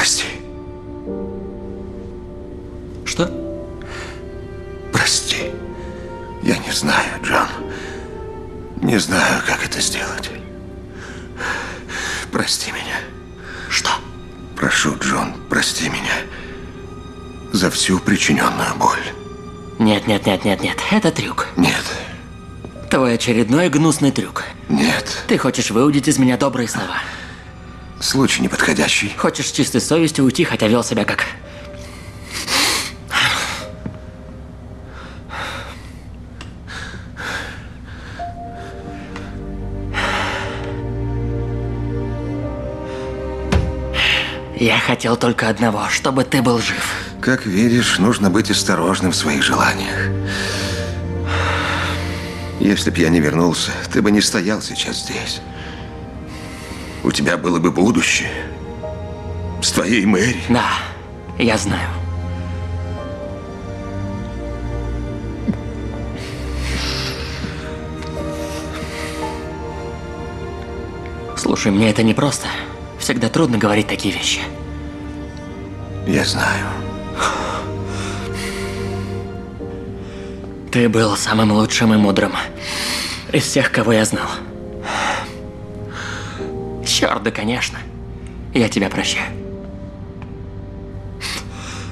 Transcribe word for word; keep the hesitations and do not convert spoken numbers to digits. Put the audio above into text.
Прости. Что? Прости. Я не знаю, Джон. Не знаю, как это сделать. Прости меня. Что? Прошу, Джон, прости меня за всю причиненную боль. Нет, нет, нет, нет, нет. Это трюк. Нет. Твой очередной гнусный трюк. Нет. Ты хочешь выудить из меня добрые слова. Случай неподходящий. Хочешь с чистой совестью уйти, хотя вел себя как... Я хотел только одного, чтобы ты был жив. Как видишь, нужно быть осторожным в своих желаниях. Если б я не вернулся, ты бы не стоял сейчас здесь. У тебя было бы будущее. С твоей Мэри. Да, я знаю. Слушай, мне это непросто. Всегда трудно говорить такие вещи. Я знаю. Ты был самым лучшим и мудрым из всех, кого я знал. Черт, да, конечно. Я тебя прощаю.